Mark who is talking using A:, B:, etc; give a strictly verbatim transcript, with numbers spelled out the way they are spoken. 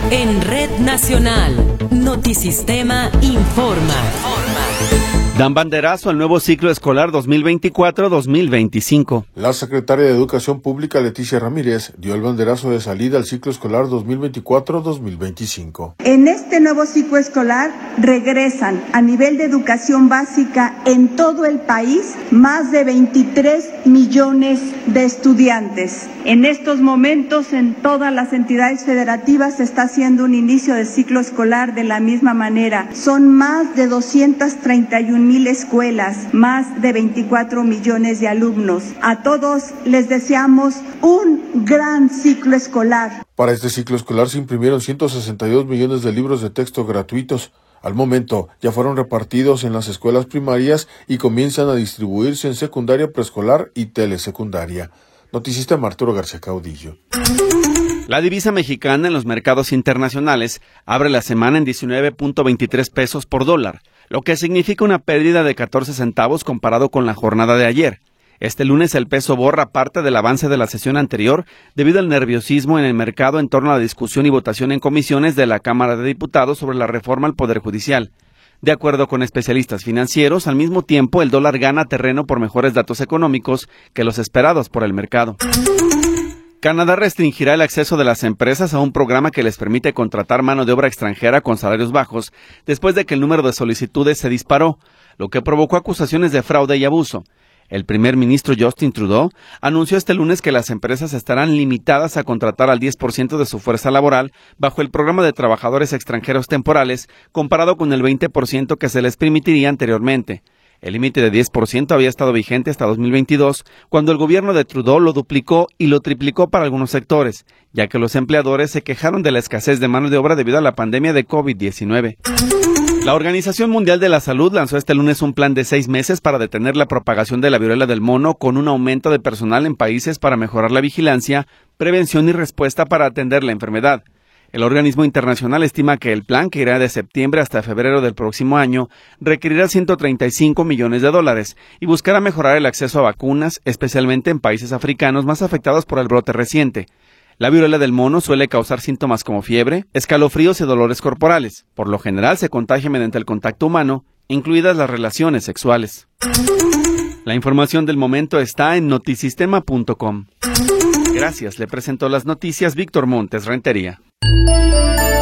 A: En Red Nacional, Notisistema informa.
B: Dan banderazo al nuevo ciclo escolar dos mil veinticuatro dos mil veinticinco.
C: La secretaria de Educación Pública, Leticia Ramírez, dio el banderazo de salida al ciclo escolar dos mil veinticuatro dos mil veinticinco.
D: En este nuevo ciclo escolar regresan a nivel de educación básica en todo el país más de veintitrés millones de estudiantes. En estos momentos, en todas las entidades federativas se está haciendo un inicio de ciclo escolar de la misma manera. Son más de doscientas treinta y una mil escuelas, más de veinticuatro millones de alumnos. A todos les deseamos un gran ciclo escolar.
C: Para este ciclo escolar se imprimieron ciento sesenta y dos millones de libros de texto gratuitos. Al momento ya fueron repartidos en las escuelas primarias y comienzan a distribuirse en secundaria, preescolar y telesecundaria. Notisistema Arturo García Caudillo.
B: La divisa mexicana en los mercados internacionales abre la semana en diecinueve punto veintitrés pesos por dólar, lo que significa una pérdida de catorce centavos comparado con la jornada de ayer. Este lunes el peso borra parte del avance de la sesión anterior debido al nerviosismo en el mercado en torno a la discusión y votación en comisiones de la Cámara de Diputados sobre la reforma al Poder Judicial. De acuerdo con especialistas financieros, al mismo tiempo el dólar gana terreno por mejores datos económicos que los esperados por el mercado. Canadá restringirá el acceso de las empresas a un programa que les permite contratar mano de obra extranjera con salarios bajos después de que el número de solicitudes se disparó, lo que provocó acusaciones de fraude y abuso. El primer ministro Justin Trudeau anunció este lunes que las empresas estarán limitadas a contratar al diez por ciento de su fuerza laboral bajo el programa de trabajadores extranjeros temporales, comparado con el veinte por ciento que se les permitiría anteriormente. El límite de diez por ciento había estado vigente hasta dos mil veintidós, cuando el gobierno de Trudeau lo duplicó y lo triplicó para algunos sectores, ya que los empleadores se quejaron de la escasez de mano de obra debido a la pandemia de COVID diecinueve. La Organización Mundial de la Salud lanzó este lunes un plan de seis meses para detener la propagación de la viruela del mono, con un aumento de personal en países para mejorar la vigilancia, prevención y respuesta para atender la enfermedad. El organismo internacional estima que el plan, que irá de septiembre hasta febrero del próximo año, requerirá ciento treinta y cinco millones de dólares y buscará mejorar el acceso a vacunas, especialmente en países africanos más afectados por el brote reciente. La viruela del mono suele causar síntomas como fiebre, escalofríos y dolores corporales. Por lo general se contagia mediante el contacto humano, incluidas las relaciones sexuales. La información del momento está en notisistema punto com. Gracias, le presentó las noticias Víctor Montes Rentería.